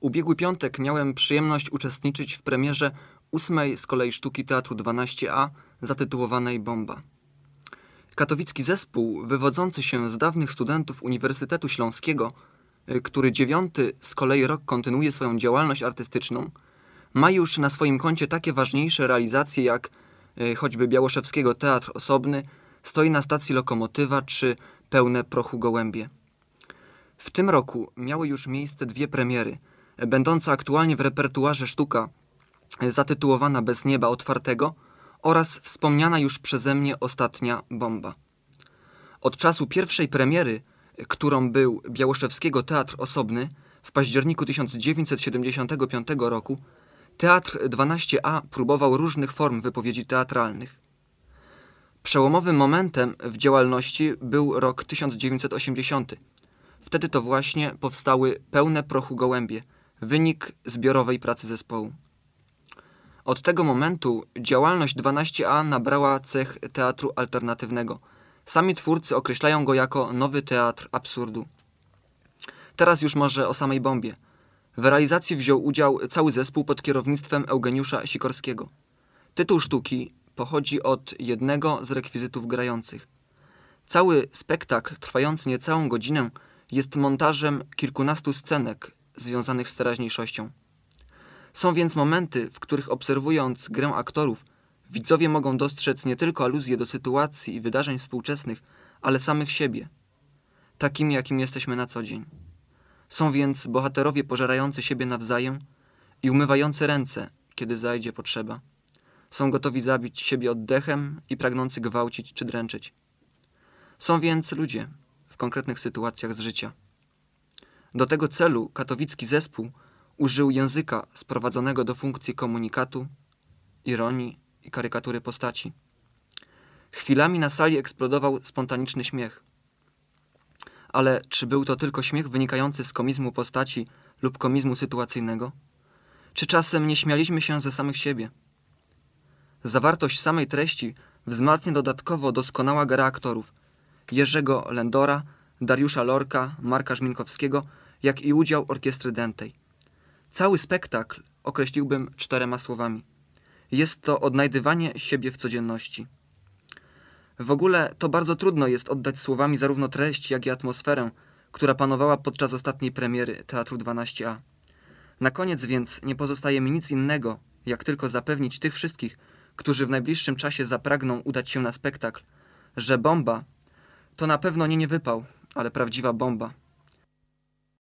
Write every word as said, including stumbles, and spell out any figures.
ubiegły piątek miałem przyjemność uczestniczyć w premierze ósmej z kolei sztuki Teatru dwanaście A zatytułowanej Bomba. Katowicki zespół, wywodzący się z dawnych studentów Uniwersytetu Śląskiego, który dziewiąty z kolei rok kontynuuje swoją działalność artystyczną, ma już na swoim koncie takie ważniejsze realizacje jak choćby Białoszewskiego Teatr Osobny, Stoi na stacji lokomotywa czy Pełne prochu gołębie. W tym roku miały już miejsce dwie premiery, będąca aktualnie w repertuarze sztuka zatytułowana Bez nieba otwartego oraz wspomniana już przeze mnie ostatnia Bomba. Od czasu pierwszej premiery, którą był Białoszewskiego Teatr Osobny w październiku tysiąc dziewięćset siedemdziesiątego piątego roku, Teatr dwanaście A próbował różnych form wypowiedzi teatralnych. Przełomowym momentem w działalności był rok tysiąc dziewięćset osiemdziesiąty. Wtedy to właśnie powstały Pełne prochu gołębie, wynik zbiorowej pracy zespołu. Od tego momentu działalność dwanaście A nabrała cech teatru alternatywnego. Sami twórcy określają go jako nowy teatr absurdu. Teraz już może o samej Bombie. W realizacji wziął udział cały zespół pod kierownictwem Eugeniusza Sikorskiego. Tytuł sztuki pochodzi od jednego z rekwizytów grających. Cały spektakl, trwający niecałą godzinę, jest montażem kilkunastu scenek związanych z teraźniejszością. Są więc momenty, w których obserwując grę aktorów, widzowie mogą dostrzec nie tylko aluzje do sytuacji i wydarzeń współczesnych, ale samych siebie, takimi jakim jesteśmy na co dzień. Są więc bohaterowie pożerający siebie nawzajem i umywający ręce, kiedy zajdzie potrzeba. Są gotowi zabić siebie oddechem i pragnący gwałcić czy dręczyć. Są więc ludzie w konkretnych sytuacjach z życia. Do tego celu katowicki zespół użył języka sprowadzonego do funkcji komunikatu, ironii i karykatury postaci. Chwilami na sali eksplodował spontaniczny śmiech. Ale czy był to tylko śmiech wynikający z komizmu postaci lub komizmu sytuacyjnego? Czy czasem nie śmialiśmy się ze samych siebie? Zawartość samej treści wzmacnia dodatkowo doskonała gra aktorów Jerzego Lędora, Dariusza Lorka, Marka Żminkowskiego, jak i udział orkiestry dętej. Cały spektakl określiłbym czterema słowami. Jest to odnajdywanie siebie w codzienności. W ogóle to bardzo trudno jest oddać słowami zarówno treść, jak i atmosferę, która panowała podczas ostatniej premiery Teatru dwanaście A. Na koniec więc nie pozostaje mi nic innego, jak tylko zapewnić tych wszystkich, którzy w najbliższym czasie zapragną udać się na spektakl, że Bomba to na pewno nie niewypał, ale prawdziwa bomba.